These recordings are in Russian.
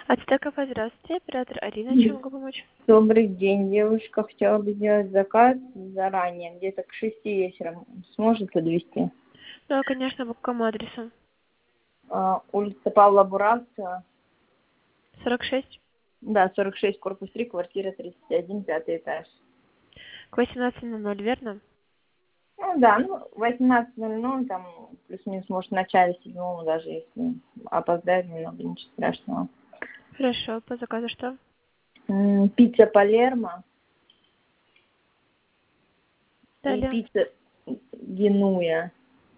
Ацтекова, здравствуйте. Оператор Арина, чем могу помочь? Добрый день, девушка. Хотела бы сделать заказ заранее, где-то к 6 вечера. Сможете довести? Да, конечно, по какому адресу? Улица Павла Буравцева. 46 Да, 46, корпус 3, квартира 31, пятый этаж. к 18:00, верно? Ну да, 18:00, там плюс-минус, может, в начале 7 даже, если опоздать немного, ничего страшного. Хорошо, по заказу что? Пицца Палермо и Далее. пицца Генуя.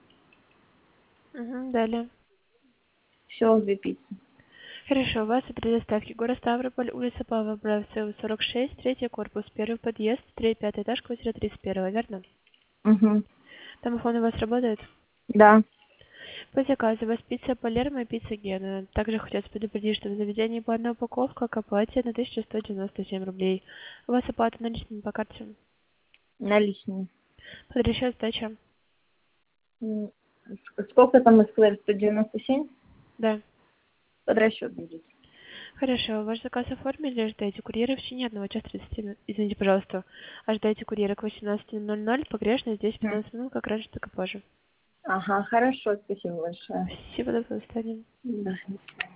Угу, далее. Все, 2 пиццы. Хорошо, у вас адрес доставки. Город Ставрополь, улица Павла Бравцева, 46, третий корпус, первый подъезд, 3-5 этаж, квартира 31, верно? Угу. Домофон у вас работает? Да. По заказу у вас пицца Палермо и пицца Гена. Также хотелось предупредить, что в заведении по одной упаковке к оплате на 1197 рублей. У вас оплата наличными по карте. Наличные. Под расчет сдача. М, Сколько там сквер? 197? Да. Под расчет будет. Хорошо. Ваш заказ оформили, ожидаете курьера в течение 1 часа 30 минут. Извините, пожалуйста. Ожидаете курьера к 18:00. Погрешно здесь 15 минут, как раньше, так и позже. Ага, хорошо, спасибо большое. Спасибо, до свидания. Да.